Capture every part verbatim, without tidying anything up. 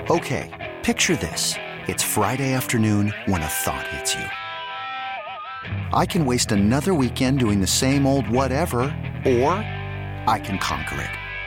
Okay, picture this. It's Friday afternoon when a thought hits you. I can waste another weekend doing the same old whatever, or I can conquer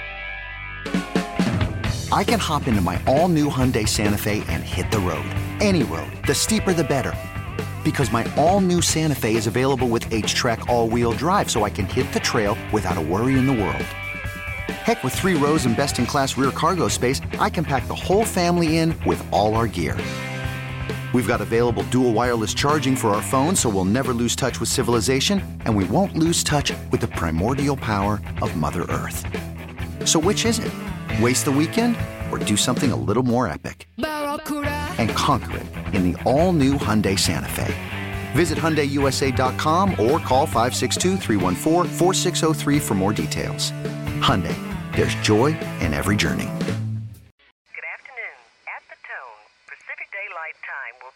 it. I can hop into my all-new Hyundai Santa Fe and hit the road. Any road. The steeper, the better. Because my all-new Santa Fe is available with H-Track all-wheel drive, so I can hit the trail without a worry in the world. Heck, with three rows and best-in-class rear cargo space, I can pack the whole family in with all our gear. We've got available dual wireless charging for our phones, so we'll never lose touch with civilization, and we won't lose touch with the primordial power of Mother Earth. So which is it? Waste the weekend or do something a little more epic? And conquer it in the all-new Hyundai Santa Fe. Visit Hyundai U S A dot com or call five six two, three one four, four six zero three for more details. Hyundai, there's joy in every journey. Good afternoon. At the tone, Pacific Daylight Time will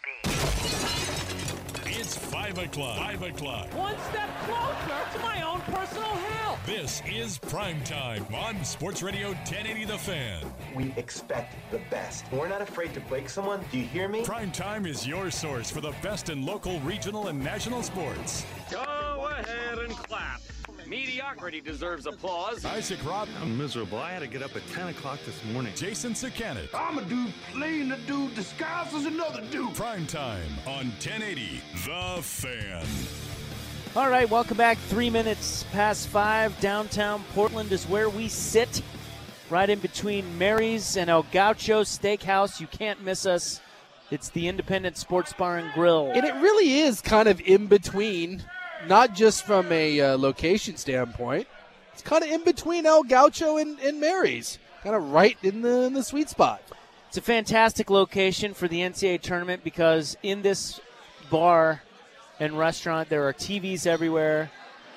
be... It's five o'clock. five o'clock. One step closer to my own personal hell. This is Prime Time on Sports Radio ten eighty The Fan. We expect the best. We're not afraid to break someone. Do you hear me? Prime Time is your source for the best in local, regional, and national sports. Go ahead and clap. Mediocrity deserves applause. Isaac Robb. I'm miserable. I had to get up at ten o'clock this morning. Jason Sakanet. I'm a dude playing a dude disguised as another dude. Prime Time on ten eighty The Fan. All right, welcome back. Three minutes past five. Downtown Portland is where we sit, right in between Mary's and El Gaucho Steakhouse. You can't miss us. It's the Independent Sports Bar and Grill. And it really is kind of in between, not just from a uh, location standpoint. It's kind of in between El Gaucho and, and Mary's, kind of right in the, in the sweet spot. It's a fantastic location for the N C double A tournament because in this bar and restaurant there are T Vs everywhere,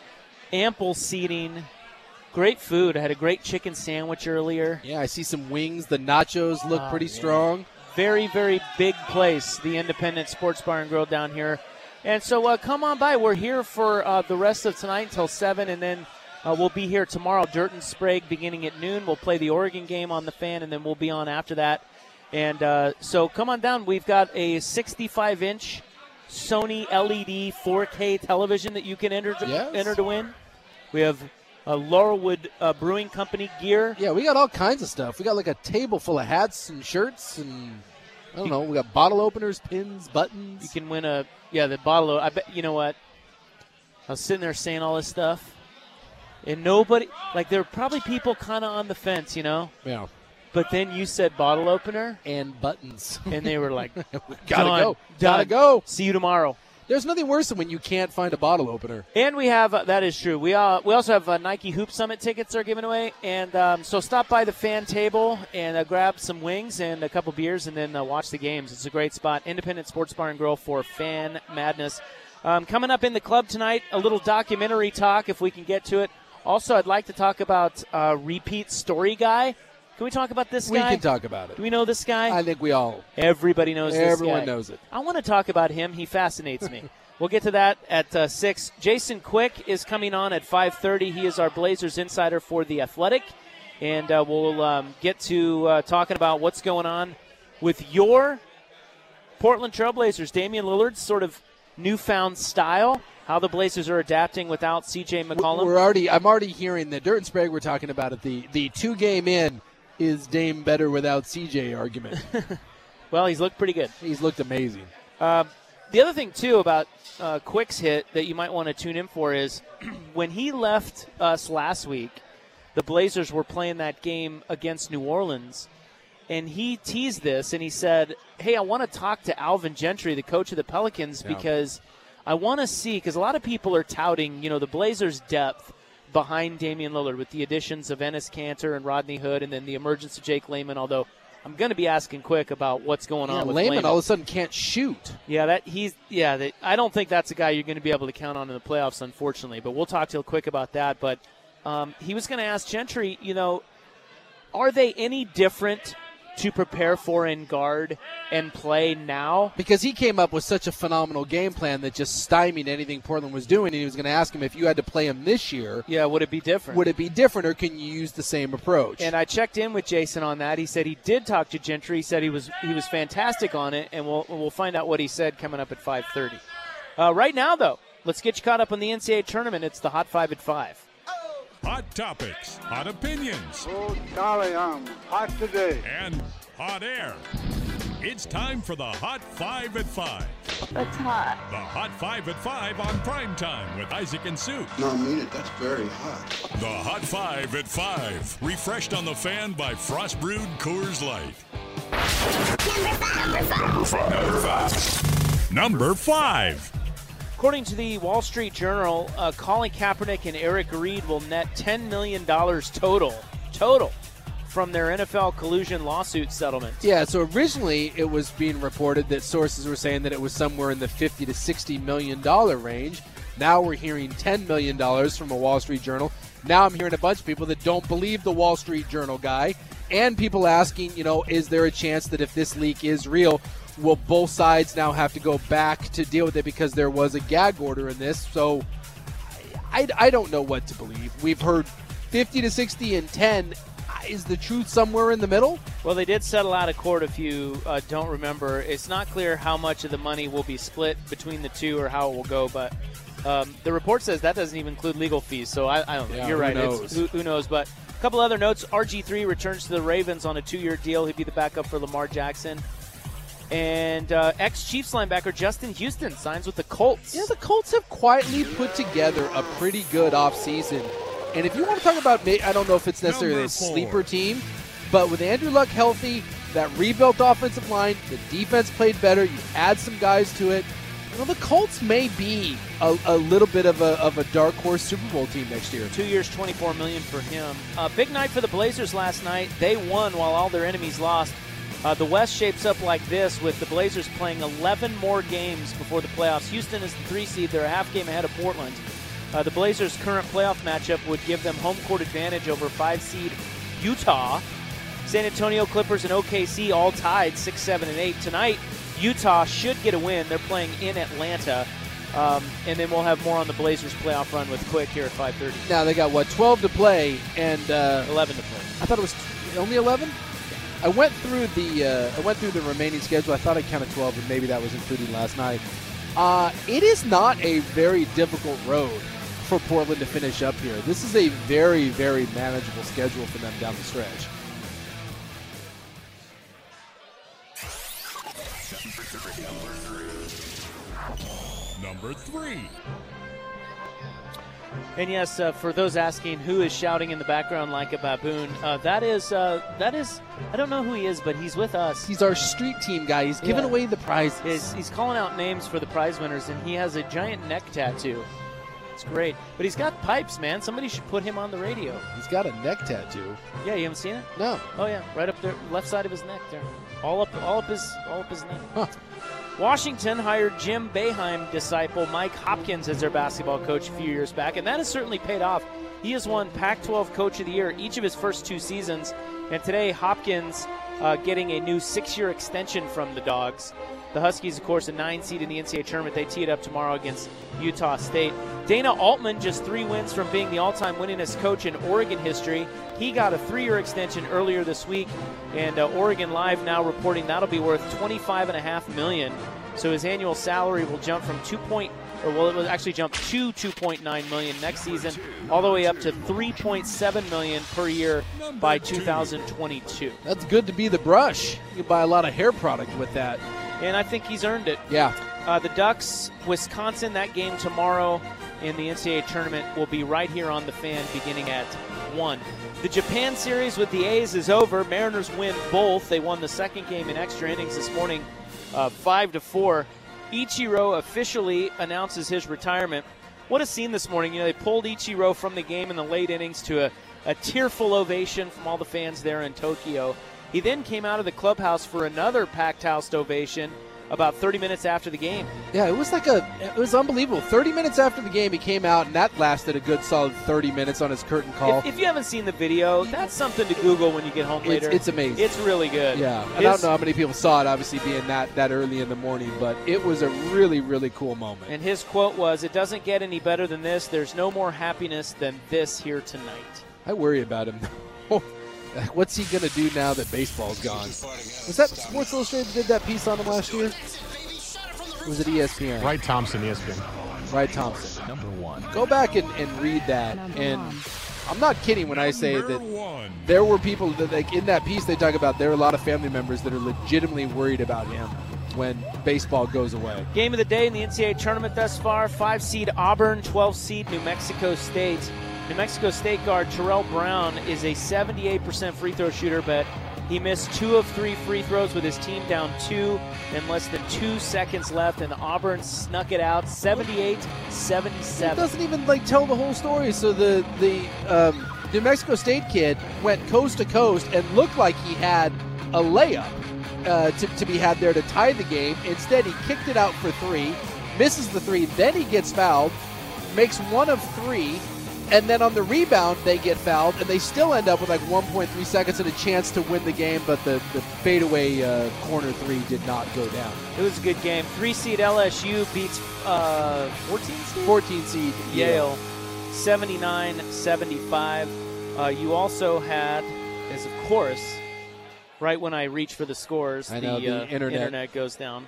ample seating, great food. I had a great chicken sandwich earlier. Yeah, I see some wings. The nachos look oh, pretty man. strong. Very, very big place, the Independent Sports Bar and Grill down here. And so uh, come on by. We're here for uh, the rest of tonight until seven, and then uh, we'll be here tomorrow, Dirt and Sprague, beginning at noon. We'll play the Oregon game on the Fan, and then we'll be on after that. And uh, so come on down. We've got a sixty-five inch Sony L E D four K television that you can enter to, yes. enter to win. We have a Laurelwood uh, Brewing Company gear. Yeah, we got all kinds of stuff. We got like a table full of hats and shirts and, I don't know, we got bottle openers, pins, buttons. You can win a, yeah, the bottle. I bet, you know what? I was sitting there saying all this stuff, and nobody, like there were probably people kind of on the fence, you know? Yeah. But then you said bottle opener. And buttons. And they were like, gotta done, go. Done. Gotta go. See you tomorrow. There's nothing worse than when you can't find a bottle opener. And we have, uh, that is true. We uh, we also have uh, Nike Hoop Summit tickets are given away. And um, so stop by the Fan table and uh, grab some wings and a couple beers and then uh, watch the games. It's a great spot. Independent Sports Bar and Grill for Fan Madness. Um, coming up in the club tonight, a little documentary talk if we can get to it. Also, I'd like to talk about uh, repeat story guy. Can we talk about this we guy? We can talk about it. Do we know this guy? I think we all. Everybody knows this guy. Everyone knows it. I want to talk about him. He fascinates me. We'll get to that at uh, six. Jason Quick is coming on at five thirty. He is our Blazers insider for The Athletic. And uh, we'll um, get to uh, talking about what's going on with your Portland Trailblazers. Damian Lillard's sort of newfound style, how the Blazers are adapting without C J McCollum. We're already, I'm already hearing the Dirt and Sprague we're talking about it. The, the two-game in is Dame better without C J argument. Well, he's looked pretty good. He's looked amazing. Uh, the other thing, too, about uh, Quick's hit that you might want to tune in for is when he left us last week, the Blazers were playing that game against New Orleans, and he teased this, and he said, hey, I want to talk to Alvin Gentry, the coach of the Pelicans, yeah. because I want to see, because a lot of people are touting, you know, the Blazers' depth behind Damian Lillard with the additions of Enes Kanter and Rodney Hood and then the emergence of Jake Layman, although I'm going to be asking Quick about what's going yeah, on with Layman. Layman. all of a sudden can't shoot. Yeah, that he's yeah. That, I don't think that's a guy you're going to be able to count on in the playoffs, unfortunately. But we'll talk to Quick about that. But um, he was going to ask Gentry, you know, are they any different to prepare for in guard and play now. Because he came up with such a phenomenal game plan that just stymied anything Portland was doing, and he was going to ask him if you had to play him this year. Yeah, would it be different? Would it be different, or can you use the same approach? And I checked in with Jason on that. He said he did talk to Gentry. He said he was he was fantastic on it, and we'll we'll find out what he said coming up at five thirty. Uh, right now, though, let's get you caught up on the N C double A tournament. It's the Hot Five at five. Hot topics, hot opinions, Oh, Charlie, I'm hot today. and hot air. It's time for the Hot Five at Five. That's hot. The Hot Five at Five on Prime Time with Isaac and Sue. No, I mean it. That's very hot. The Hot Five at Five, refreshed on the fan by Frost Brewed Coors Light. Number five. Number five. Number five. Number five. According to the Wall Street Journal, uh, Colin Kaepernick and Eric Reed will net ten million dollars total, total, from their N F L collusion lawsuit settlement. Yeah, so originally it was being reported that sources were saying that it was somewhere in the fifty to sixty million dollars range. Now we're hearing ten million dollars from a Wall Street Journal. Now I'm hearing a bunch of people that don't believe the Wall Street Journal guy, and people asking, you know, is there a chance that if this leak is real, will both sides now have to go back to deal with it because there was a gag order in this? So I, I don't know what to believe. We've heard fifty to sixty and ten. Is the truth somewhere in the middle? Well, they did settle out of court, if you uh, don't remember. It's not clear how much of the money will be split between the two or how it will go, but um, the report says that doesn't even include legal fees, so I, I don't know. Yeah, You're who right. knows? It's, who, who knows? But a couple other notes. R G three returns to the Ravens on a two-year deal. He'd be the backup for Lamar Jackson. And uh, ex-Chiefs linebacker Justin Houston signs with the Colts. Yeah, the Colts have quietly put together a pretty good offseason. And if you want to talk about, I don't know if it's necessarily Number a four. sleeper team, but with Andrew Luck healthy, that rebuilt offensive line, the defense played better, you add some guys to it, you know, the Colts may be a, a little bit of a, of a dark horse Super Bowl team next year. Two years, twenty-four million dollars for him. Uh, big night for the Blazers last night. They won while all their enemies lost. Uh, the West shapes up like this with the Blazers playing eleven more games before the playoffs. Houston is the three seed. They're a half game ahead of Portland. Uh, the Blazers' current playoff matchup would give them home court advantage over five seed Utah. San Antonio Clippers and O K C all tied six, seven, and eight. Tonight, Utah should get a win. They're playing in Atlanta. Um, and then we'll have more on the Blazers' playoff run with Quick here at five thirty. Now they got, what, twelve to play and uh, eleven to play. I thought it was only eleven? I went through the uh, I went through the remaining schedule. I thought I counted twelve, and maybe that was including last night. Uh, it is not a very difficult road for Portland to finish up here. This is a very, very manageable schedule for them down the stretch. Number three. And yes, uh, for those asking who is shouting in the background like a baboon, uh, that is uh, that is I don't know who he is, but he's with us. He's our street team guy. He's giving Yeah. away the prizes. He's, he's calling out names for the prize winners, and he has a giant neck tattoo. It's great, but he's got pipes, man. Somebody should put him on the radio. He's got a neck tattoo. Yeah, you haven't seen it? No. Oh yeah, right up there, left side of his neck there, all up, all up his, all up his neck. Huh. Washington hired Jim Boeheim disciple Mike Hopkins as their basketball coach a few years back, and that has certainly paid off. He has won Pac twelve Coach of the Year each of his first two seasons, and today Hopkins uh, getting a new six-year extension from the Dogs. The Huskies, of course, a nine seed in the N C double A tournament. They tee it up tomorrow against Utah State. Dana Altman, just three wins from being the all-time winningest coach in Oregon history. He got a three-year extension earlier this week, and uh, Oregon Live now reporting that'll be worth twenty-five point five million dollars. So his annual salary will jump from two point, or well, it will actually jump to two point nine million dollars next season, all the way up to three point seven million dollars per year by two thousand twenty-two. That's good to be the brush. You can buy a lot of hair product with that. And I think he's earned it. Yeah. Uh, the Ducks, Wisconsin, that game tomorrow in the N C double A tournament will be right here on the Fan beginning at one. The Japan series with the A's is over. Mariners win both. They won the second game in extra innings this morning, uh, five to four. Ichiro officially announces his retirement. What a scene this morning. You know, they pulled Ichiro from the game in the late innings to a, a tearful ovation from all the fans there in Tokyo. He then came out of the clubhouse for another packed house ovation about thirty minutes after the game. Yeah, it was like a, it was unbelievable. thirty minutes after the game, he came out, and that lasted a good solid thirty minutes on his curtain call. If, if you haven't seen the video, that's something to Google when you get home later. It's, it's amazing. It's really good. Yeah, and His, I don't know how many people saw it, obviously being that, that early in the morning, but it was a really, really cool moment. And his quote was, "It doesn't get any better than this. There's no more happiness than this here tonight." I worry about him. What's he going to do now that baseball's gone? Was that Sports Illustrated did that piece on him last year? Or was it E S P N? Wright Thompson, E S P N. Wright Thompson. Number one. Go back and, and read that. Number and one. I'm not kidding when I say Number that one. there were people that, like, in that piece they talk about there are a lot of family members that are legitimately worried about him when baseball goes away. Game of the day in the N C double A tournament thus far, five seed Auburn, twelve seed New Mexico State. New Mexico State guard Terrell Brown is a seventy-eight percent free throw shooter, but he missed two of three free throws with his team down two and less than two seconds left, and Auburn snuck it out seventy-eight seventy-seven. It doesn't even like tell the whole story. So the the um, New Mexico State kid went coast to coast and looked like he had a layup uh, to, to be had there to tie the game. Instead, he kicked it out for three, misses the three, then he gets fouled, makes one of three. And then on the rebound, they get fouled, and they still end up with like one point three seconds and a chance to win the game, but the, the fadeaway uh, corner three did not go down. It was a good game. Three seed L S U beats uh, fourteen seed? fourteen seed Yale, seventy-nine seventy-five. Uh, you also had, as of course, right when I reach for the scores, I know, the, the uh, internet. internet goes down.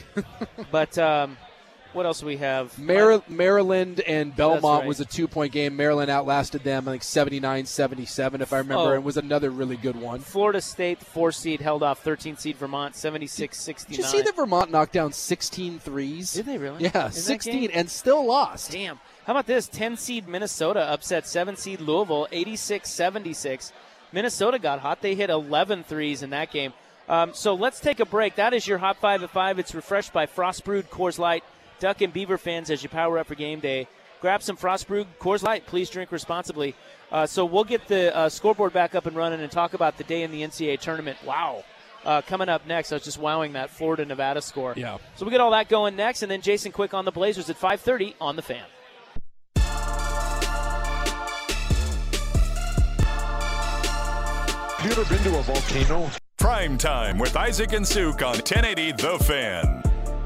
But um, what else do we have? Mar- Maryland and Belmont right. was a two-point game. Maryland outlasted them, I think seventy-nine seventy-seven, if I remember, Oh. and was another really good one. Florida State, four seed, held off thirteen seed Vermont, seventy-six sixty-nine. Did you see that Vermont knocked down sixteen threes? Did they really? Yeah, In sixteen, that game? and still lost. Damn. How about this? ten seed Minnesota upset seven seed Louisville, eighty-six seventy-six. Minnesota got hot. They hit eleven threes in that game. Um, so let's take a break. That is your Hot five at five. It's refreshed by Frost Brewed Coors Light. Duck and Beaver fans, as you power up for game day, grab some Frost Brewed Coors Light. Please drink responsibly. Uh, so we'll get the uh, scoreboard back up and running and talk about the day in the N C double A tournament. Wow. Uh, coming up next, I was just wowing that Florida-Nevada score. Yeah. So we get all that going next, and then Jason Quick on the Blazers at five thirty on The Fan. Have you ever been to a volcano? Prime Time with Isaac and Suk on ten eighty The Fan.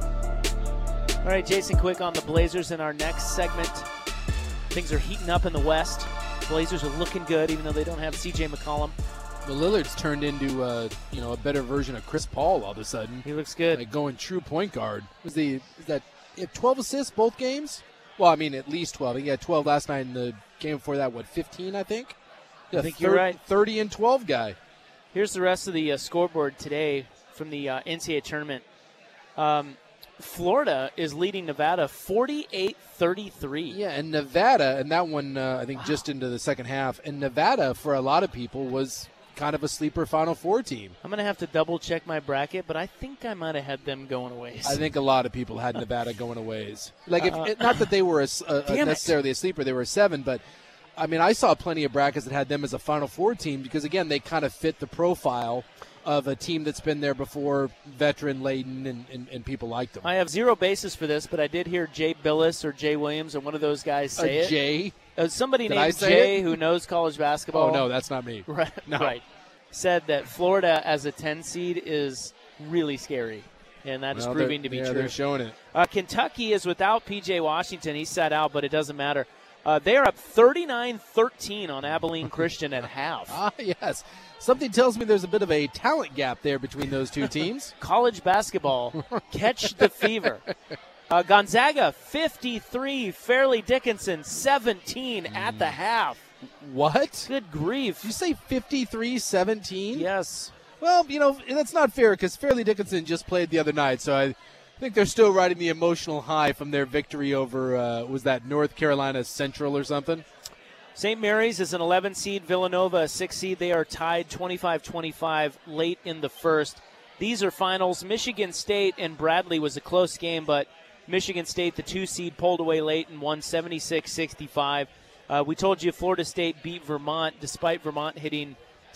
All right, Jason Quick on the Blazers in our next segment. Things are heating up in the West. Blazers are looking good, even though they don't have C J McCollum. The Lillard's turned into uh, you know a better version of Chris Paul all of a sudden. He looks good. Like going true point guard. Was the is that he had twelve assists both games? Well, I mean at least twelve. He had twelve last night, and the game before that, what, fifteen? I think. Yeah, I think you're right. Thirty and twelve guy. Here's the rest of the uh, scoreboard today from the uh, N C double A tournament. Um, Florida is leading Nevada forty-eight thirty-three. Yeah, and Nevada, and that one uh, I think wow. just into the second half. And Nevada, for a lot of people, was kind of a sleeper Final Four team. I'm going to have to double check my bracket, but I think I might have had them going a ways. I think a lot of people had Nevada going a ways. Like, if, uh, it, not that they were a, a, a necessarily a sleeper, they were a seven, but I mean, I saw plenty of brackets that had them as a Final Four team because, again, they kind of fit the profile of a team that's been there before, veteran-laden, and, and, and people like them. I have zero basis for this, but I did hear Jay Billis or Jay Williams or one of those guys say a it. Jay? Uh, somebody did named Jay it? who knows college basketball. Oh, no, that's not me. Right, no. right. Said that Florida as a ten seed is really scary. And that well, is proving to be yeah, true. They're showing it. Uh, Kentucky is without P J Washington. He sat out, but it doesn't matter. Uh, they are up thirty-nine thirteen on Abilene Christian at half. Ah, yes. Something tells me there's a bit of a talent gap there between those two teams. College basketball. Catch the fever. Uh, Gonzaga, fifty-three. Fairleigh Dickinson, seventeen mm. at the half. What? Good grief. Did you say fifty-three seventeen? Yes. Well, you know, that's not fair because Fairleigh Dickinson just played the other night, so I think they're still riding the emotional high from their victory over, uh, was that North Carolina Central or something? Saint Mary's is an eleven seed, Villanova a six seed. They are tied twenty-five twenty-five late in the first. These are finals. Michigan State and Bradley was a close game, but Michigan State, the two seed, pulled away late and won seventy-six sixty-five. Uh, we told you Florida State beat Vermont despite Vermont hitting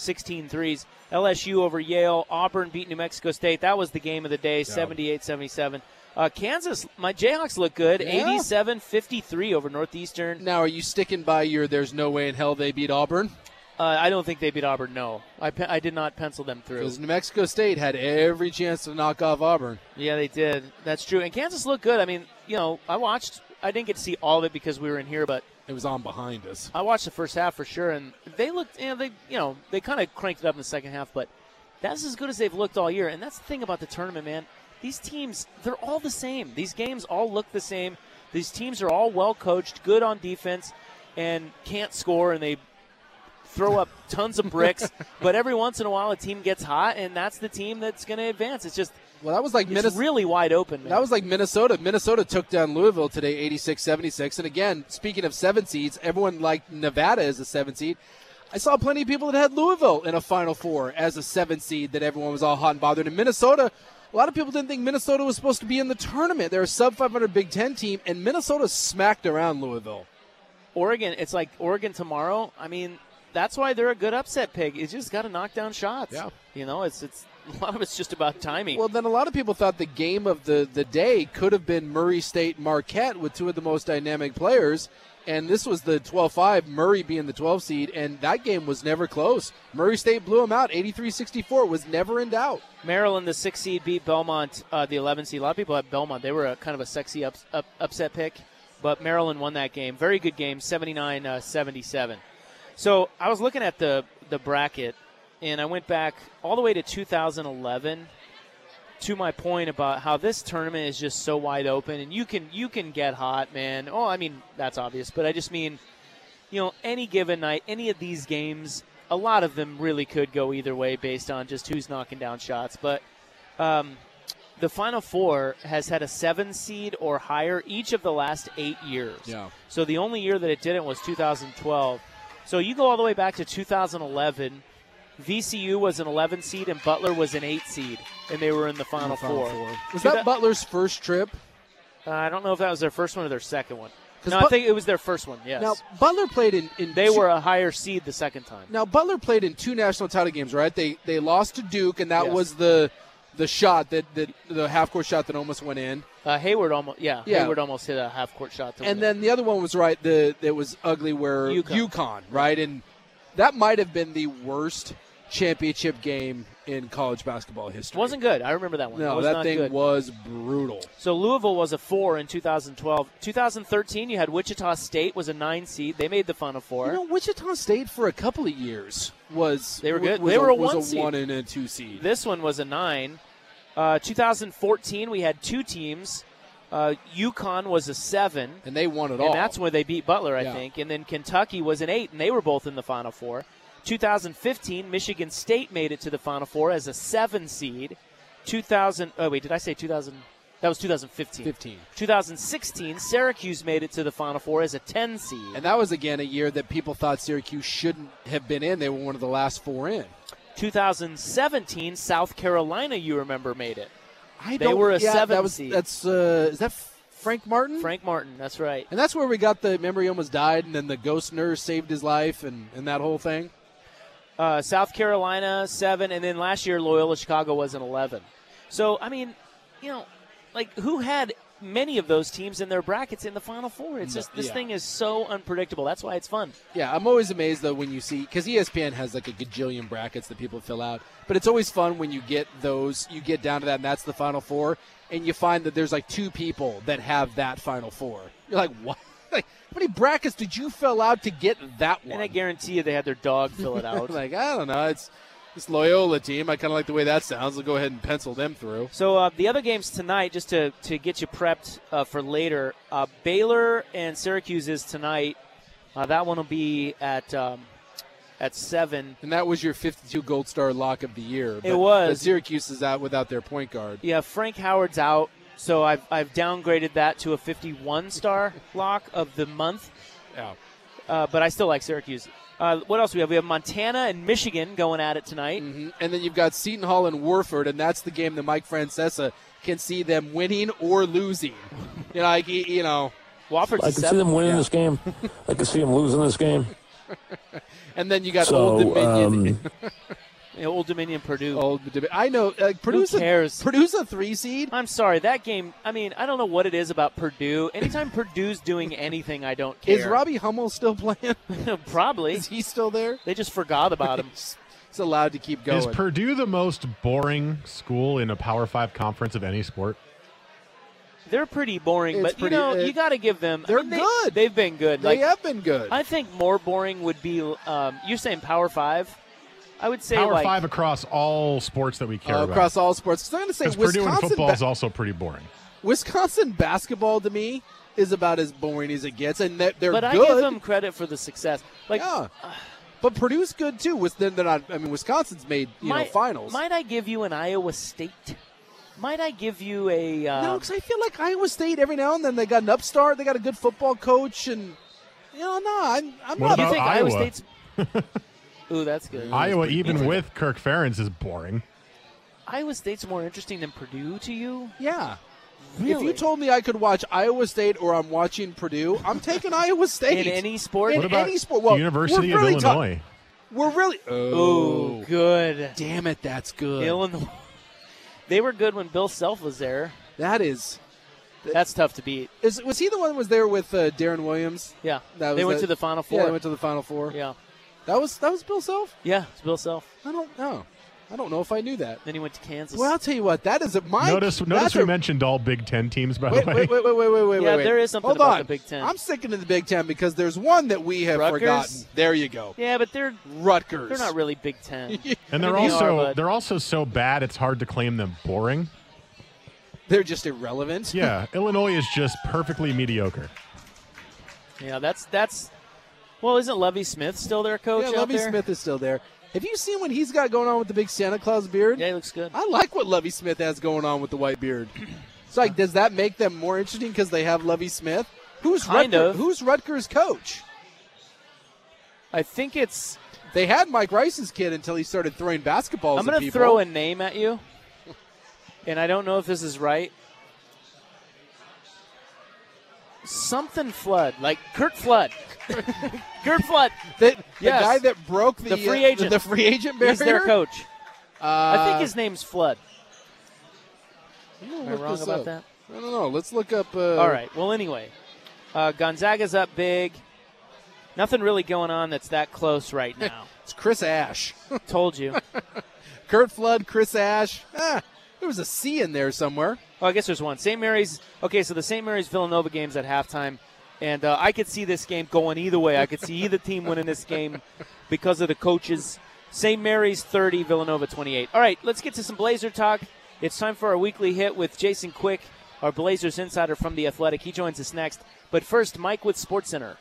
sixteen threes. L S U over Yale. Auburn beat New Mexico State. That was the game of the day, seventy-eight seventy-seven. Uh, Kansas, my Jayhawks look good, Yeah. eighty-seven fifty-three over Northeastern. Now, are you sticking by your there's no way in hell they beat Auburn? Uh, I don't think they beat Auburn, no. I, pe- I did not pencil them through. Because New Mexico State had every chance to knock off Auburn. Yeah, they did. That's true. And Kansas looked good. I mean, you know, I watched. I didn't get to see all of it because we were in here, but it was on behind us. I watched the first half for sure, and they looked. You know, they you know they kind of cranked it up in the second half, but that's as good as they've looked all year. And that's the thing about the tournament, man. These teams, they're all the same. These games all look the same. These teams are all well coached, good on defense, and can't score, and they throw up tons of bricks. But every once in a while, a team gets hot, and that's the team that's going to advance. It's just well, that was like it's Minnesota, really wide open, man. That was like Minnesota. Minnesota took down Louisville today, eighty-six seventy-six. And again, speaking of seven seeds, everyone liked Nevada as a seven seed. I saw plenty of people that had Louisville in a Final Four as a seven seed that everyone was all hot and bothered. In Minnesota, a lot of people didn't think Minnesota was supposed to be in the tournament. They're a sub five hundred Big Ten team, and Minnesota smacked around Louisville. Oregon, it's like Oregon tomorrow. I mean, that's why they're a good upset pick. You just got to knock down shots. Yeah. You know, it's it's a lot of it's just about timing. Well, then a lot of people thought the game of the, the day could have been Murray State Marquette with two of the most dynamic players. And this was the twelve five, Murray being the twelve seed, and that game was never close. Murray State blew them out, eighty-three sixty-four, was never in doubt. Maryland, the six seed, beat Belmont, uh, the eleven seed. A lot of people had Belmont. They were a kind of a sexy up, up, upset pick, but Maryland won that game. Very good game, seventy-nine seventy-seven. So I was looking at the, the bracket, and I went back all the way to two thousand eleven to my point about how this tournament is just so wide open, and you can you can get hot, man. Oh, I mean, that's obvious, but I just mean, you know, any given night, any of these games, a lot of them really could go either way based on just who's knocking down shots. But um, the Final Four has had a seven seed or higher each of the last eight years. Yeah. So the only year that it didn't was two thousand twelve. So you go all the way back to two thousand eleven. V C U was an eleven seed and Butler was an eight seed, and they were in the Final, the Final Four. Four. Was that, that Butler's first trip? Uh, I don't know if that was their first one or their second one. No, But- I think it was their first one, yes. Now, Butler played in, in they two, were a higher seed the second time. Now, Butler played in two national title games, right? They they lost to Duke, and that Yes. was the the shot, that, that the half-court shot that almost went in. Uh, Hayward almost, yeah, Yeah. Hayward almost hit a half-court shot. To And win then the other one was, right, the it was ugly where UConn. UConn, right? And that might have been the worst championship game in college basketball history. it. Wasn't good. I remember that one. it No, was that not thing good. was brutal. So Louisville was a four in two thousand twelve. two thousand thirteen, you had Wichita State was a nine seed. They made the Final Four. You know, Wichita State for a couple of years was They were good. Was They a, were a was one a seed. one and a two seed. This one was a nine. Uh, two thousand fourteen, we had two teams. Uh, UConn was a seven. And they won it And all. that's where they beat Butler, I Yeah. think. And then Kentucky was an eight, and they were both in the Final Four. two thousand fifteen, Michigan State made it to the Final Four as a seven seed. two thousand, oh, wait, did I say two thousand? That was two thousand fifteen. fifteen. two thousand sixteen, Syracuse made it to the Final Four as a ten seed. And that was, again, a year that people thought Syracuse shouldn't have been in. They were one of the last four in. two thousand seventeen, South Carolina, you remember, made it. I They don't- were a yeah, seven that was, seed. That's, uh, is that Frank Martin? Frank Martin, that's right. And that's where we got the, remember he almost died, and then the ghost nurse saved his life, and, and that whole thing? Uh, South Carolina, seven, and then last year Loyola Chicago was an eleven. So, I mean, you know, like, who had many of those teams in their brackets in the Final Four? It's just, this Yeah. thing is so unpredictable. That's why it's fun. Yeah, I'm always amazed, though, when you see, because E S P N has like a gajillion brackets that people fill out, but it's always fun when you get those, you get down to that, and that's the Final Four, and you find that there's like two people that have that Final Four. You're like, what? Like, how many brackets did you fill out to get that one? And I guarantee you they had their dog fill it out. Like, I don't know. It's this Loyola team. I kind of like the way that sounds. I'll go ahead and pencil them through. So uh, the other games tonight, just to, to get you prepped uh, for later, uh, Baylor and Syracuse is tonight. Uh, that one will be at um, at seven. And that was your fifty-two Gold Star lock of the year. It was. But Syracuse is out without their point guard. Yeah, Frank Howard's out, so I've, I've downgraded that to a fifty-one star lock of the month. Yeah. Uh, but I still like Syracuse. Uh, what else do we have? We have Montana and Michigan going at it tonight. Mm-hmm. And then you've got Seton Hall and Warford, and that's the game that Mike Francesa can see them winning or losing. You know, like, you know. Wofford's I can see them winning yeah. this game. I can see them losing this game. And then you got So, Old Dominion. um, Yeah, Old Dominion, Purdue. Old Dominion. I know. Uh, Purdue's Who cares? A, Purdue's a three seed. I'm sorry, that game. I mean, I don't know what it is about Purdue. Anytime Purdue's doing anything, I don't care. Is Robbie Hummel still playing? Probably. Is he still there? They just forgot about him. He's allowed to keep going. Is Purdue the most boring school in a Power Five conference of any sport? They're pretty boring, It's but pretty- you know, uh, you got to give them. they're I mean, they, good. They've been good. They like, have been good. I think more boring would be. Um, you're saying Power Five? I would say Power like Five across all sports that we care uh, about. across all sports. So I'm going to say Because Purdue in Wisconsin. football ba- is also pretty boring. Wisconsin basketball to me is about as boring as it gets, and they're, they're but good. I give them credit for the success. Like, yeah. But Purdue's good too. With they're not. I mean, Wisconsin's made you might, know finals. Might I give you an Iowa State? Might I give you a? Uh, No, because I feel like Iowa State every now and then they got an upstart. They got a good football coach, and you know, no, I'm, I'm What not. about you think Iowa? Iowa State's? Ooh, that's good. Iowa, even with Kirk Ferentz, is boring. Iowa State's more interesting than Purdue to you? Yeah. Really? If you told me I could watch Iowa State or I'm watching Purdue, I'm taking Iowa State. In any sport? In What about any sport. Well, University we're really of ta- Illinois? we're really. Oh, good. Damn it, that's good. Illinois. They were good when Bill Self was there. That is. That's tough to beat. Is was he the one that was there with uh, Darren Williams? Yeah. That they was went that- to the Final Four. Yeah, they went to the Final Four. Yeah. That was that was Bill Self? Yeah, it's Bill Self. I don't know. I don't know if I knew that. Then he went to Kansas. Well, I'll tell you what. That is a my. Notice, notice that's we a, mentioned all Big Ten teams, by wait, the way. wait, wait, wait, wait, wait, wait, Yeah, wait. there is something Hold about on. the Big Ten. I'm sticking to the Big Ten because there's one that we have Rutgers? forgotten. There you go. Yeah, but they're Rutgers. they're not really Big Ten. And they're I mean, they also are, but- they're also so bad it's hard to claim them boring. They're just irrelevant. Yeah, Illinois is just perfectly mediocre. Yeah, that's that's. Well, isn't Lovie Smith still their coach? Yeah, out Lovie there? Smith is still there. Have you seen what he's got going on with the big Santa Claus beard? Yeah, he looks good. I like what Lovie Smith has going on with the white beard. It's like, does that make them more interesting because they have Lovie Smith? Who's Kind Rutger, of. Who's Rutgers' coach? I think it's. They had Mike Rice's kid until he started throwing basketballs I'm at going to people. throw a name at you, and I don't know if this is right. Something Flood, like Kurt Flood. Kurt Flood. The, the Yes. guy that broke the, The free uh, agent. the, the free agent barrier. He's their coach. Uh, I think his name's Flood. I'm gonna Am I look wrong this about up. that? I don't know. Let's look up. Uh, All right. Well, anyway, uh, Gonzaga's up big. Nothing really going on that's that close right now. It's Chris Ash. Told you. Kurt Flood, Chris Ash. Ah, there was a C in there somewhere. Oh, I guess there's one. Saint Mary's. Okay, so the Saint Mary's Villanova game's at halftime, and uh, I could see this game going either way. I could see either team winning this game because of the coaches. Saint Mary's thirty, Villanova twenty-eight. All right, let's get to some Blazer talk. It's time for our weekly hit with Jason Quick, our Blazers insider from The Athletic. He joins us next. But first, Mike with SportsCenter.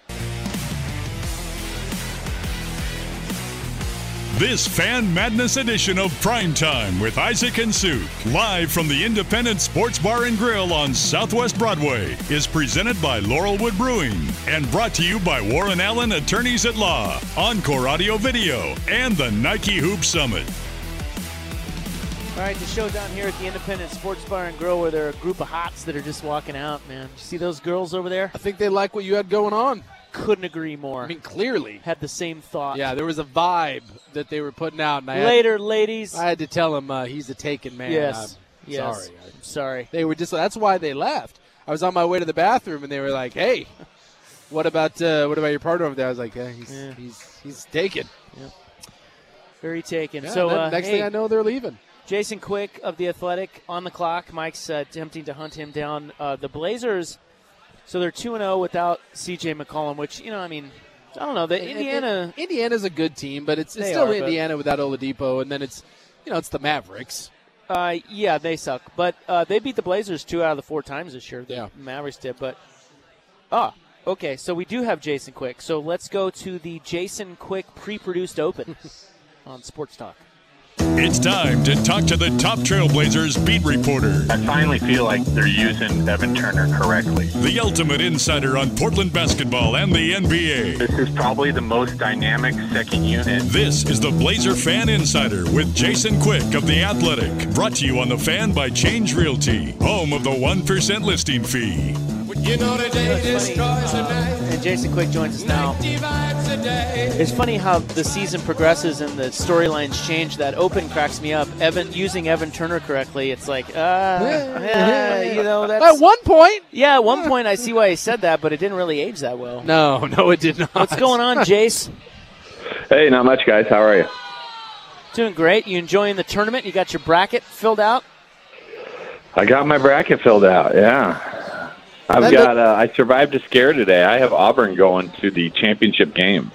This Fan Madness edition of Primetime with Isaac and Suk, live from the Independent Sports Bar and Grill on Southwest Broadway, is presented by Laurelwood Brewing and brought to you by Warren Allen Attorneys at Law, Encore Audio Video, and the Nike Hoop Summit. All right, the show down here at the Independent Sports Bar and Grill where there are a group of hots that are just walking out, man. You see those girls over there? I think they like what you had going on. Couldn't agree more. I mean, clearly. Had the same thought. Yeah, there was a vibe that they were putting out. And I Later, had, ladies. I had to tell him uh, he's a taken man. Yes. I'm yes. sorry. I'm sorry. They were just. That's why they left. I was on my way to the bathroom, and they were like, "Hey, what about uh, what about your partner over there?" I was like, eh, he's, Yeah. he's he's taken." Yeah. Very taken. Yeah, so then uh, next hey, thing I know, they're leaving. Jason Quick of The Athletic on the clock. Mike's uh, attempting to hunt him down. Uh, the Blazers, so they're two and oh without C J McCollum, which, you know, I mean, I don't know. The Indiana. Indiana's a good team, but it's, it's They still are, but- Indiana without Oladipo, and then it's you know it's the Mavericks. Uh, yeah, they suck. But uh, they beat the Blazers two out of the four times this year. The Yeah. Mavericks did. But, ah, okay, so we do have Jason Quick. So let's go to the Jason Quick pre-produced open on Sports Talk. It's time to talk to the top Trailblazers beat reporter, I finally feel like they're using Evan Turner correctly. the ultimate insider on Portland basketball and the N B A. This is probably the most dynamic second unit. This is the Blazer Fan Insider with Jason Quick of The Athletic. Brought to you on The Fan by Change Realty, home of the one percent listing fee. You know the day That's funny. destroys the night. And Jason Quick joins us now. Night divides It's funny how the season progresses and the storylines change. That open cracks me up. Evan using Evan Turner correctly, it's like, uh, yeah, you know, that's at one point. Yeah, at one point I see why he said that, but it didn't really age that well. No, no, it did not. What's going on, Jace? Hey, not much, guys. How are you? Doing great. You enjoying the tournament? You got your bracket filled out? I got my bracket filled out, yeah. I've got. Uh, I survived a scare today. I have Auburn going to the championship game.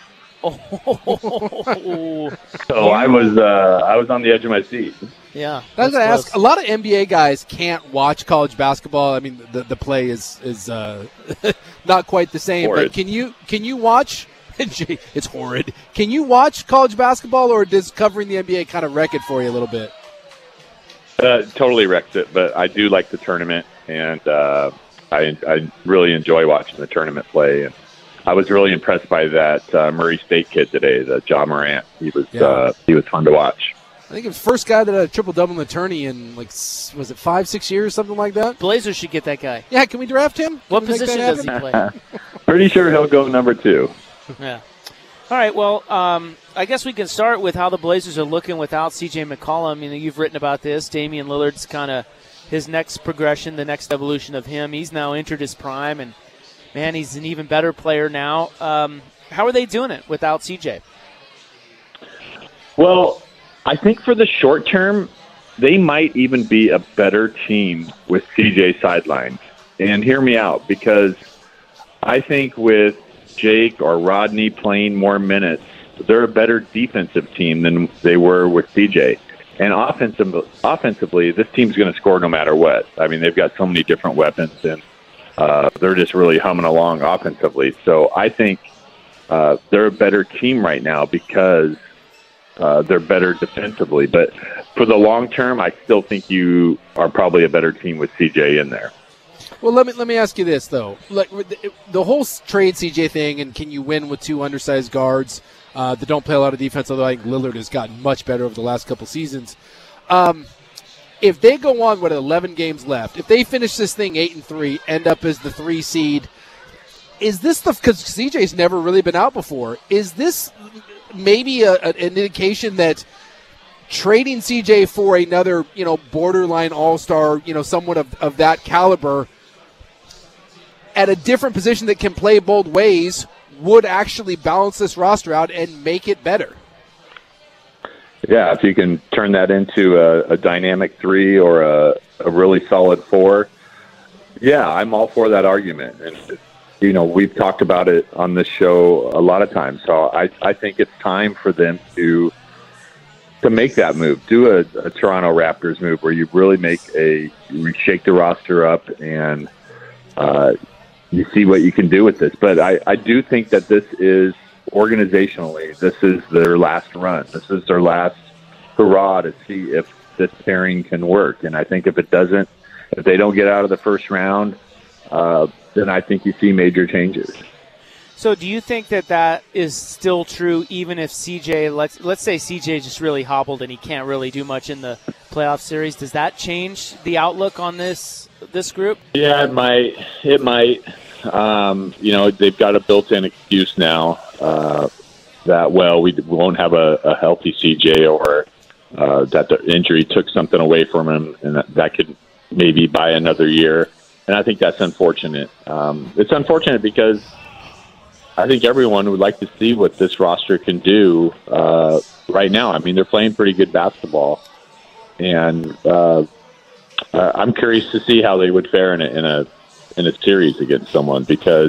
Oh. So I was. Uh, I was on the edge of my seat. Yeah. I was going to ask. A lot of N B A guys can't watch college basketball. I mean, the the play is is uh, not quite the same. Horrid. But can you can you watch? It's horrid. Can you watch college basketball, or does covering the N B A kind of wreck it for you a little bit? Uh, totally wrecked it, but I do like the tournament, and uh, I, I really enjoy watching the tournament play. And I was really impressed by that uh, Murray State kid today, the John Morant. He was Yeah. uh, he was fun to watch. I think it was the first guy that had a triple double in the tourney in like s- was it five six years, something like that. Blazers should get that guy. Yeah, can we draft him? Can What we make that position does he happen? play? Pretty sure he'll go number two. Yeah. All right, well, um, I guess we can start with how the Blazers are looking without C J McCollum. You know, you've written about this. Damian Lillard's kind of his next progression, the next evolution of him. He's now entered his prime, and, man, he's an even better player now. Um, how are they doing it without C J? Well, I think for the short term, they might even be a better team with C J sidelined. And hear me out, because I think with Jake or Rodney playing more minutes, they're a better defensive team than they were with C J. And offensive, offensively, this team's going to score no matter what. I mean, they've got so many different weapons, and uh, they're just really humming along offensively. So I think uh, they're a better team right now because uh, they're better defensively. But for the long term, I still think you are probably a better team with C J in there. Well, let me let me ask you this though: like the, the whole trade C J thing, and can you win with two undersized guards uh, that don't play a lot of defense? Although I think Lillard has gotten much better over the last couple seasons. Um, if they go on with eleven games left, if they finish this thing eight and three, end up as the three seed, is this the because C J's never really been out before? Is this maybe a, a, an indication that trading C J for another, you know, borderline all-star, you know, someone of, of that caliber at a different position that can play both ways would actually balance this roster out and make it better? Yeah, if you can turn that into a, a dynamic three or a, a really solid four, yeah, I'm all for that argument. And, you know, we've talked about it on this show a lot of times. So I, I think it's time for them to to make that move. Do a, a Toronto Raptors move where you really make a you shake the roster up and uh, you see what you can do with this. But I, I do think that this is organizationally, this is their last run. This is their last hurrah to see if this pairing can work. And I think if it doesn't, if they don't get out of the first round, uh, then I think you see major changes. So do you think that that is still true even if C J, let's let's say C J just really hobbled and he can't really do much in the playoff series? Does that change the outlook on this this group? Yeah, it might. It might. Um, you know, they've got a built-in excuse now uh, that, well, we won't have a, a healthy C J or uh, that the injury took something away from him, and that, that could maybe buy another year. And I think that's unfortunate. Um, it's unfortunate because I think everyone would like to see what this roster can do uh, right now. I mean, they're playing pretty good basketball, and uh, I'm curious to see how they would fare in a, in a in a series against someone, because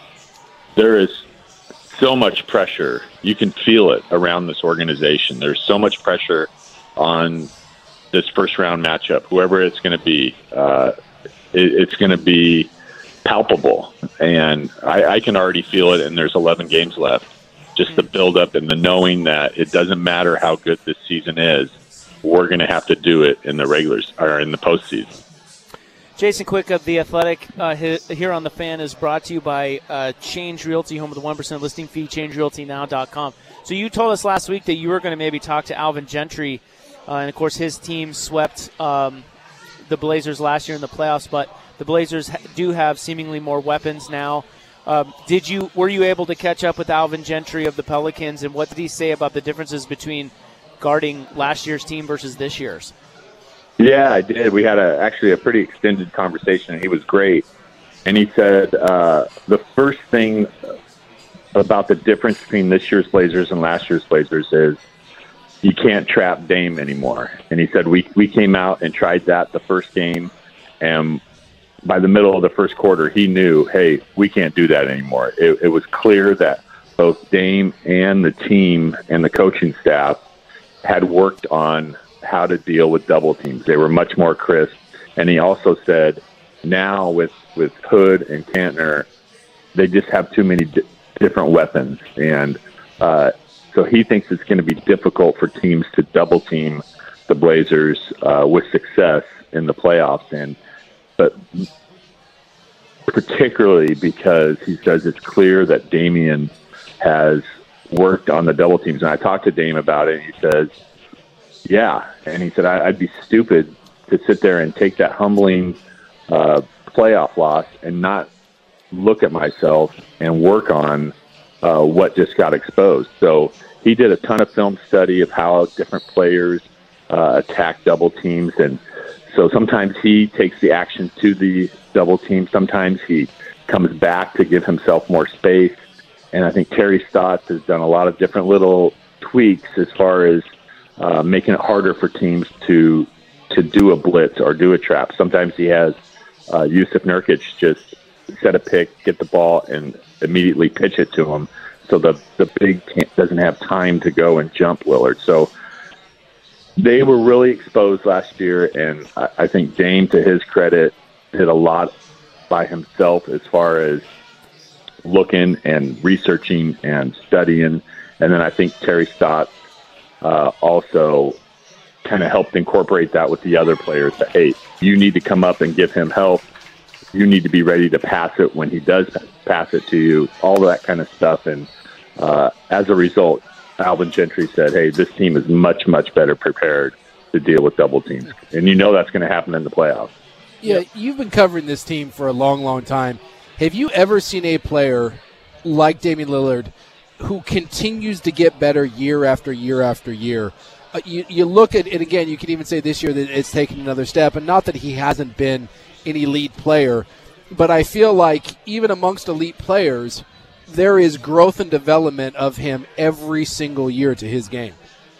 there is so much pressure. You can feel it around this organization. There's so much pressure on this first round matchup, whoever it's going to be. Uh, it, it's going to be palpable, and I, I can already feel it. And there's eleven games left. Just the build up and the knowing that it doesn't matter how good this season is, we're going to have to do it in the regulars or in the postseason. Jason Quick of The Athletic uh, here on The Fan is brought to you by uh, Change Realty, home of the one percent listing fee, change realty now dot com. So you told us last week that you were going to maybe talk to Alvin Gentry, uh, and, of course, his team swept um, the Blazers last year in the playoffs, but the Blazers do have seemingly more weapons now. Um, did you were you able to catch up with Alvin Gentry of the Pelicans, and what did he say about the differences between guarding last year's team versus this year's? Yeah, I did. We had a, actually a pretty extended conversation, and he was great. And he said uh, the first thing about the difference between this year's Blazers and last year's Blazers is you can't trap Dame anymore. And he said we, we came out and tried that the first game, and by the middle of the first quarter, he knew, hey, we can't do that anymore. It, it was clear that both Dame and the team and the coaching staff had worked on how to deal with double teams. They were much more crisp. And he also said now with, with Hood and Kantner, they just have too many di- different weapons. And uh, so he thinks it's going to be difficult for teams to double team the Blazers uh, with success in the playoffs. And but particularly because he says it's clear that Damian has worked on the double teams. And I talked to Dame about it, and he says, yeah. And he said, I'd be stupid to sit there and take that humbling uh, playoff loss and not look at myself and work on uh, what just got exposed. So he did a ton of film study of how different players uh, attack double teams. And so sometimes he takes the action to the double team. Sometimes he comes back to give himself more space. And I think Terry Stotts has done a lot of different little tweaks as far as uh, making it harder for teams to to do a blitz or do a trap. Sometimes he has uh, Yusuf Nurkic just set a pick, get the ball, and immediately pitch it to him so the, the big can't, doesn't have time to go and jump Lillard. So they were really exposed last year, and I, I think Dame, to his credit, did a lot by himself as far as looking and researching and studying. And then I think Terry Stotts uh, also kind of helped incorporate that with the other players that, hey, you need to come up and give him help. You need to be ready to pass it when he does pass it to you, all that kind of stuff. And uh, as a result, Alvin Gentry said, hey, this team is much, much better prepared to deal with double teams. And you know that's going to happen in the playoffs. Yeah, you've been covering this team for a long, long time. Have you ever seen a player like Damian Lillard who continues to get better year after year after year? Uh, you, you look at it again, you can even say this year that it's taken another step, and not that he hasn't been an elite player, but I feel like even amongst elite players, there is growth and development of him every single year to his game.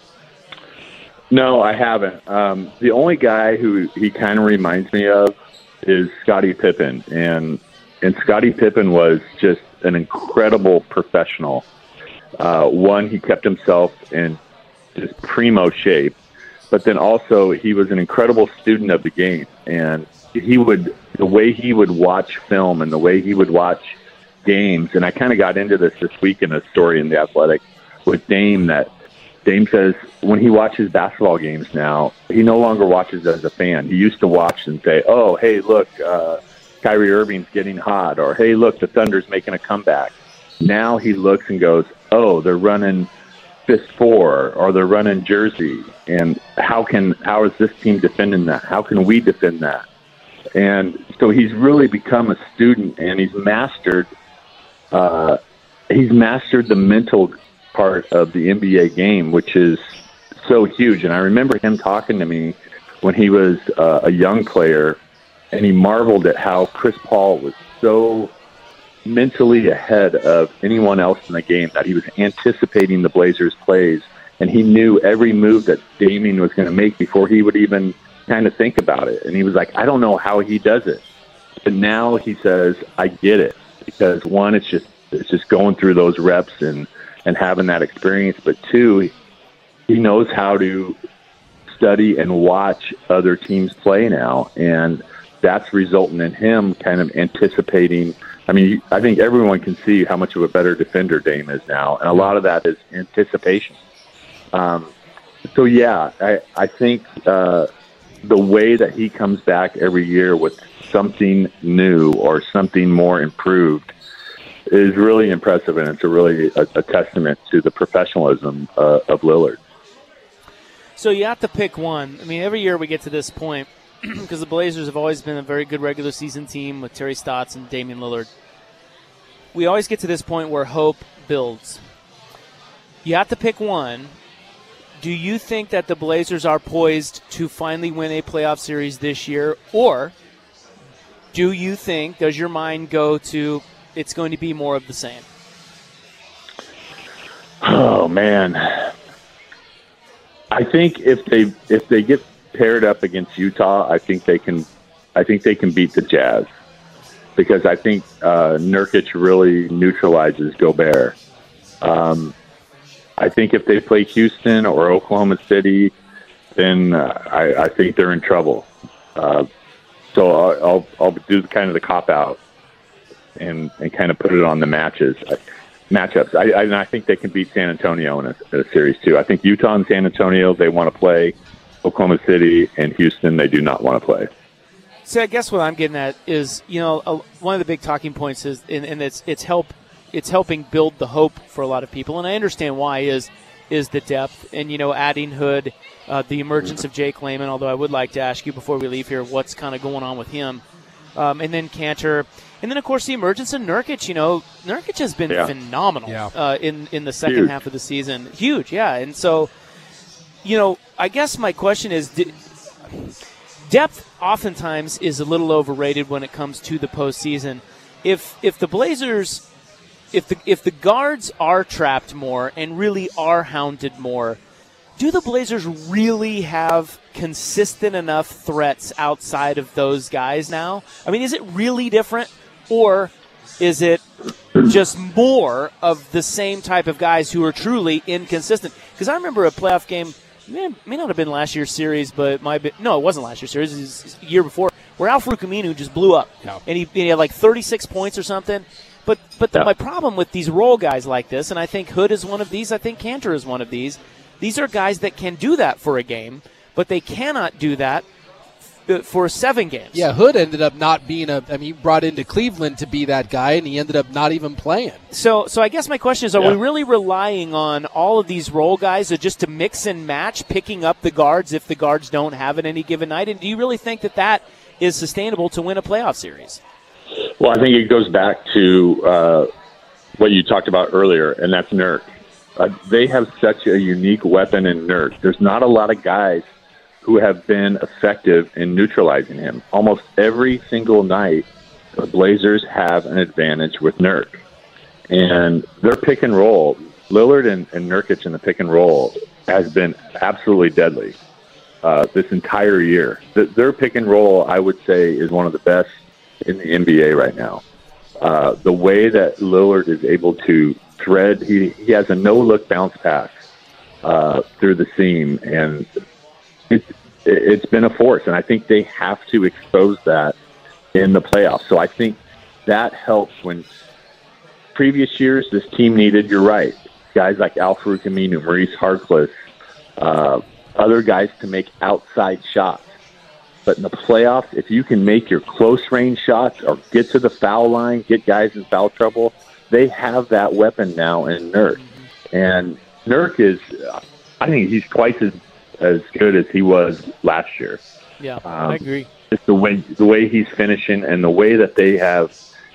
No, I haven't. Um, the only guy who he kind of reminds me of is Scottie Pippen, and and Scottie Pippen was just an incredible professional. Uh, one, he kept himself in just primo shape, but then also he was an incredible student of the game, and he would the way he would watch film and the way he would watch games. And I kind of got into this this week in a story in The Athletic with Dame, that Dame says when he watches basketball games now, he no longer watches as a fan. He used to watch and say, oh, hey, look, uh, Kyrie Irving's getting hot, or hey, look, the Thunder's making a comeback. Now he looks and goes, oh, they're running fist four, or they're running Jersey, and how can how is this team defending that? How can we defend that? And so he's really become a student, and he's mastered uh, he's mastered the mental part of the N B A game, which is so huge. And I remember him talking to me when he was uh, a young player, and he marveled at how Chris Paul was so mentally ahead of anyone else in the game, that he was anticipating the Blazers' plays, and he knew every move that Damian was going to make before he would even kind of think about it. And he was like, I don't know how he does it. But now he says, I get it, because one, it's just it's just going through those reps and, and having that experience, but two, he knows how to study and watch other teams play now, and that's resulting in him kind of anticipating. I mean, I think everyone can see how much of a better defender Dame is now, and a lot of that is anticipation. Um, so, yeah, I, I think uh, the way that he comes back every year with something new or something more improved is really impressive, and it's a really a, a testament to the professionalism uh, of Lillard. So you have to pick one. I mean, every year we get to this point because the Blazers have always been a very good regular season team with Terry Stotts and Damian Lillard. we always get to this point where hope builds. You have to pick one. Do you think that the Blazers are poised to finally win a playoff series this year, or do you think, does your mind go to it's going to be more of the same? Oh, man. I think if they if they get paired up against Utah, I think they can I think they can beat the Jazz, because I think uh, Nurkic really neutralizes Gobert. Um, I think if they play Houston or Oklahoma City, then uh, I, I think they're in trouble. Uh, so I'll, I'll I'll do kind of the cop out and and kind of put it on the matches. Matchups. I, I, and I think they can beat San Antonio in a, in a series, too. I think Utah and San Antonio, they want to play. Oklahoma City and Houston, they do not want to play. So I guess what I'm getting at is, you know, a, one of the big talking points is, and, and it's it's help, it's helping build the hope for a lot of people, and I understand why, is is the depth, and, you know, adding Hood, uh, the emergence of Jake Layman, although I would like to ask you before we leave here what's kind of going on with him, um, and then Cantor. And then, of course, the emergence of Nurkic. You know, Nurkic has been yeah. phenomenal yeah. Uh, in, in the second Huge. half of the season. Huge, yeah. And so, you know, I guess my question is, depth oftentimes is a little overrated when it comes to the postseason. If if the Blazers, if the if the guards are trapped more and really are hounded more, do the Blazers really have consistent enough threats outside of those guys now? I mean, is it really different? Or is it just more of the same type of guys who are truly inconsistent? Because I remember a playoff game, man, may not have been last year's series, but it might have been, no, it wasn't last year's series, it was the year before, where Al-Farouq Aminu just blew up. No. And, he, and he had like thirty-six points or something. But but the, yeah. my problem with these role guys like this, and I think Hood is one of these, I think Cantor is one of these, these are guys that can do that for a game, but they cannot do that for seven games. Yeah, Hood ended up not being a – I mean, he brought into Cleveland to be that guy, and he ended up not even playing. So so I guess my question is, are yeah. we really relying on all of these role guys or just to mix and match, picking up the guards if the guards don't have it any given night? And do you really think that that is sustainable to win a playoff series? Well, I think it goes back to uh, what you talked about earlier, and that's Nurk. Uh, they have such a unique weapon in Nurk. There's not a lot of guys who have been effective in neutralizing him. Almost every single night, the Blazers have an advantage with Nurk. And their pick and roll, Lillard and, and Nurkic in the pick and roll has been absolutely deadly uh, this entire year. The, their pick and roll, I would say, is one of the best in the N B A right now. Uh, the way that Lillard is able to thread, he, he has a no-look bounce pass uh, through the seam, and It's, it's been a force, and I think they have to expose that in the playoffs. So I think that helps when previous years this team needed, you're right, guys like Al-Farouq Aminu, Maurice Harkless, uh, other guys to make outside shots. But in the playoffs, if you can make your close-range shots or get to the foul line, get guys in foul trouble, they have that weapon now in Nurk. And Nurk is, I think he's twice as as good as he was last year. Yeah, um, I agree. Just the way the way he's finishing and the way that they have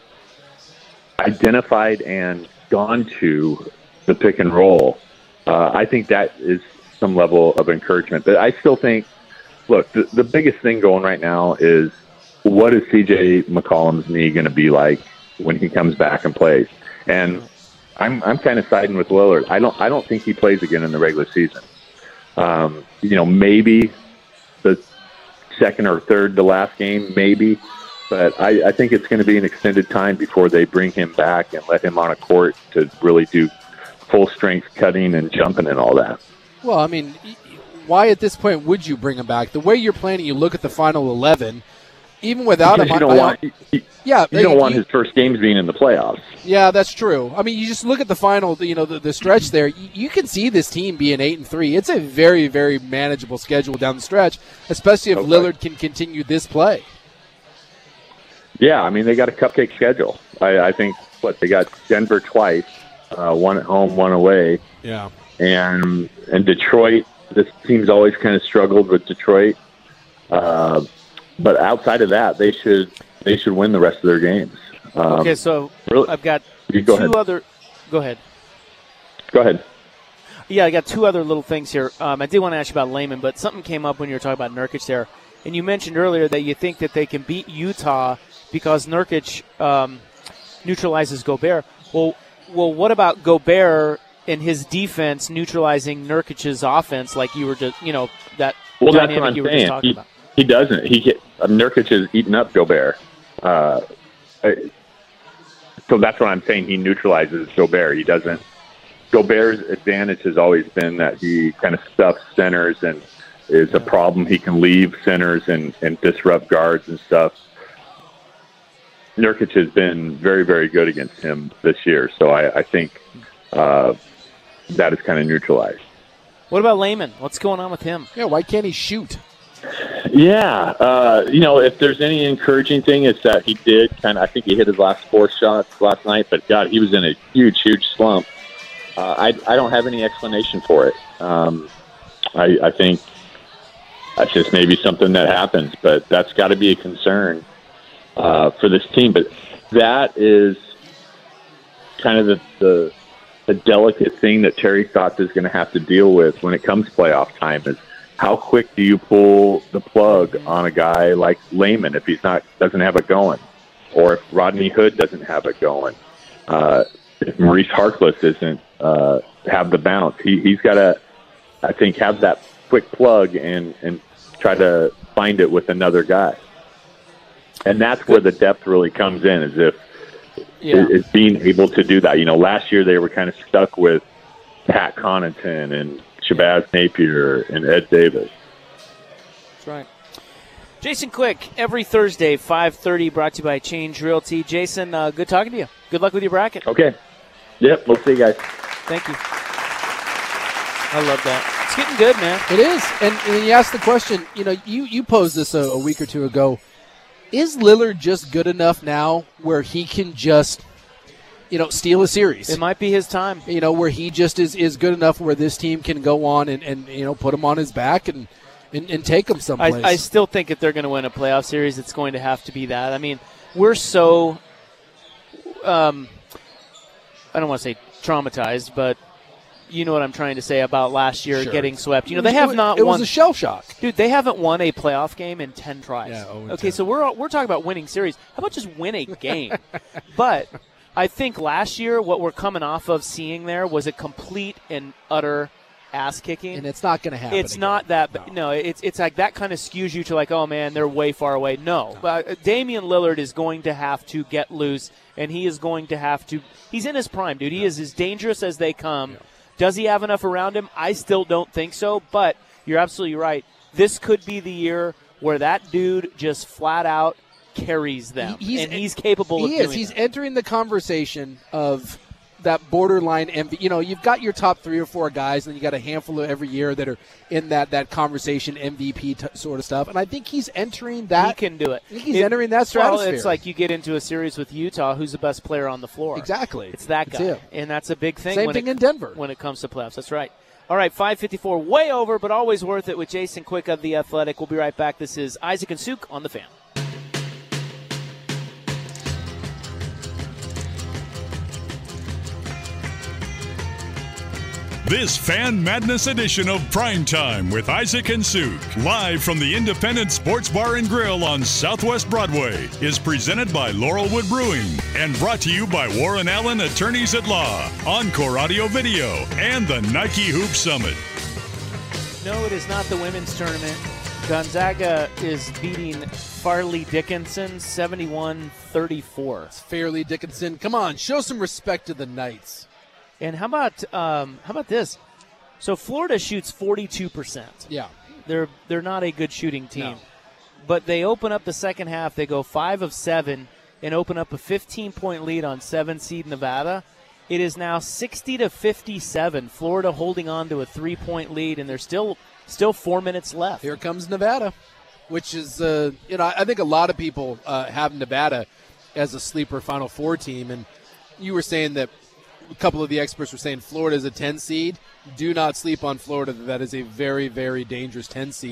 identified and gone to the pick and roll, uh, I think that is some level of encouragement. But I still think, look, the, the biggest thing going right now is what is C J McCollum's knee going to be like when he comes back and plays? And I'm I'm kind of siding with Lillard. I don't I don't think he plays again in the regular season. Um, you know, maybe the second or third to last game, maybe. But I, I think it's going to be an extended time before they bring him back and let him on a court to really do full-strength cutting and jumping and all that. Well, I mean, why at this point would you bring him back? The way you're planning, you look at the final eleven, even without because him. You don't, I, want, you, yeah, you don't you, want his first games being in the playoffs. Yeah, that's true. I mean, you just look at the final, you know, the, the stretch there. You, you can see this team being eight and three. It's a very, very manageable schedule down the stretch, especially if okay. Lillard can continue this play. Yeah, I mean, they got a cupcake schedule. I, I think, what, they got Denver twice, uh, one at home, one away. Yeah. And and Detroit, this team's always kind of struggled with Detroit. Uh, but outside of that, they should they should win the rest of their games. Um, okay, so really, I've got you go two ahead. other. Go ahead. Go ahead. Yeah, I got two other little things here. Um, I did want to ask you about Layman, but something came up when you were talking about Nurkic there. And you mentioned earlier that you think that they can beat Utah because Nurkic um, neutralizes Gobert. Well, well, what about Gobert and his defense neutralizing Nurkic's offense like you were just, you know, that Well, that's dynamic what I'm you were just saying. talking He, about? he doesn't. He get, uh, Nurkic has eaten up Gobert. Uh, I- so that's what I'm saying. He neutralizes Gobert. He doesn't. Gobert's advantage has always been that he kind of stuffs centers and is a problem. He can leave centers and, and disrupt guards and stuff. Nurkic has been very, very good against him this year. So I, I think uh, that is kind of neutralized. What about Layman? What's going on with him? Yeah, why can't he shoot? Yeah, uh, you know, if there's any encouraging thing, it's that he did kind of, I think he hit his last four shots last night, but God, he was in a huge, huge slump. Uh, I, I don't have any explanation for it. Um, I, I think that's just maybe something that happens, but that's got to be a concern uh, for this team. But that is kind of the, the, the delicate thing that Terry Stotts is going to have to deal with when it comes playoff time is how quick do you pull the plug on a guy like Layman if he's not doesn't have it going, or if Rodney Hood doesn't have it going, uh, if Maurice Harkless doesn't uh, have the bounce, he, he's got to, I think, have that quick plug and and try to find it with another guy, and that's where the depth really comes in, is if Yeah. is being able to do that. You know, last year they were kind of stuck with Pat Connaughton and Shabazz Napier and Ed Davis. That's right. Jason Quick, every Thursday, five thirty, brought to you by Change Realty. Jason, uh, good talking to you. Good luck with your bracket. Okay. Yep, we'll see you guys. Thank you. I love that. It's getting good, man. It is. And, and you asked the question, you know, you, you posed this a, a week or two ago. Is Lillard just good enough now where he can just, you know, steal a series? It might be his time. You know, where he just is, is good enough where this team can go on and, and you know, put him on his back and, and, and take him someplace. I, I still think if they're going to win a playoff series, it's going to have to be that. I mean, we're so, um, I don't want to say traumatized, but you know what I'm trying to say about last year Sure. getting swept. You know, they have not it won. was a shell shock. Dude, they haven't won a playoff game in ten tries. Yeah, oh, okay, so we're we're talking about winning series. How about just win a game? But I think last year what we're coming off of seeing there was a complete and utter ass kicking. And it's not going to happen. It's again. not that. No. no, it's it's like that kind of skews you to like, oh man, they're way far away. No, no. But Damian Lillard is going to have to get loose, and he is going to have to. He's in his prime, dude. He yeah. is as dangerous as they come. Yeah. Does he have enough around him? I still don't think so, but you're absolutely right. This could be the year where that dude just flat out carries them, he, he's, and he's capable he of is. doing He's that. entering the conversation of that borderline M V P. You know, you've got your top three or four guys, and then you got a handful of every year that are in that, that conversation M V P t- sort of stuff. And I think he's entering that. He can do it. I think he's it, entering that stratosphere. Well, it's like you get into a series with Utah, who's the best player on the floor. Exactly. It's that guy. It's and that's a big thing. Same when thing it, in Denver. When it comes to playoffs. That's right. All right, five fifty-four, way over, but always worth it with Jason Quick of The Athletic. We'll be right back. This is Isaac and Suk on The Fan. This Fan Madness edition of Primetime with Isaac and Suk, live from the Independent Sports Bar and Grill on Southwest Broadway, is presented by Laurelwood Brewing and brought to you by Warren Allen Attorneys at Law, Encore Audio Video, and the Nike Hoop Summit. No, it is not the women's tournament. Gonzaga is beating Farley Dickinson seventy-one thirty-four. Fairleigh Dickinson, come on, show some respect to the Knights. And how about um, how about this? So Florida shoots forty-two percent. Yeah. They're they're not a good shooting team. No. But they open up the second half, they go five of seven and open up a fifteen-point lead on seven seed Nevada. It is now sixty to fifty-seven. Florida holding on to a three-point lead, and there's still still four minutes left. Here comes Nevada, which is, uh, you know, I think a lot of people uh, have Nevada as a sleeper Final Four team. And you were saying that a couple of the experts were saying Florida is a ten seed. Do not sleep on Florida. That is a very, very dangerous ten seed.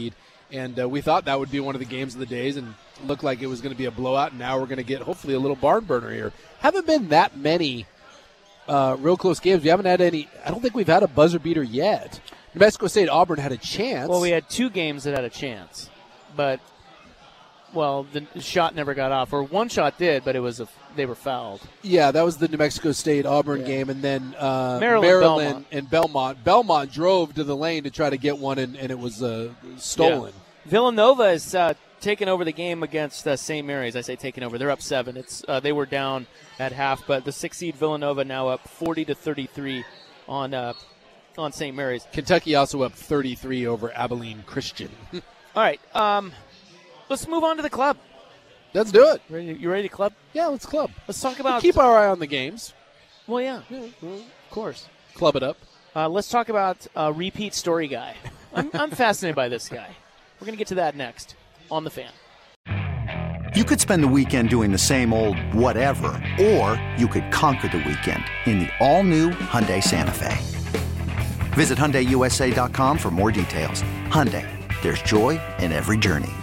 And uh, we thought that would be one of the games of the days, and looked like it was going to be a blowout. And now we're going to get hopefully a little barn burner here. Haven't been that many uh, real close games. We haven't had any. I don't think we've had a buzzer beater yet. New Mexico State Auburn had a chance. Well, we had two games that had a chance, but well, the shot never got off, or one shot did, but it was a, they were fouled. Yeah, that was the New Mexico State Auburn yeah. game, and then uh, Maryland, Maryland Belmont. and Belmont. Belmont drove to the lane to try to get one, and, and it was uh, stolen. Yeah. Villanova is uh, taking over the game against uh, Saint Mary's. I say taking over; they're up seven. It's uh, they were down at half, but the six seed Villanova now up forty to thirty-three on uh, on Saint Mary's. Kentucky also up thirty-three over Abilene Christian. All right. Um, Let's move on to the club. Let's do it. Ready, you ready to club? Yeah, let's club. Let's talk about. We'll keep our eye on the games. Well, yeah, yeah well, of course. Club it up. Uh, let's talk about uh, repeat story guy. I'm, I'm fascinated by this guy. We're going to get to that next on The Fan. You could spend the weekend doing the same old whatever, or you could conquer the weekend in the all-new Hyundai Santa Fe. Visit Hyundai U S A dot com for more details. Hyundai, there's joy in every journey.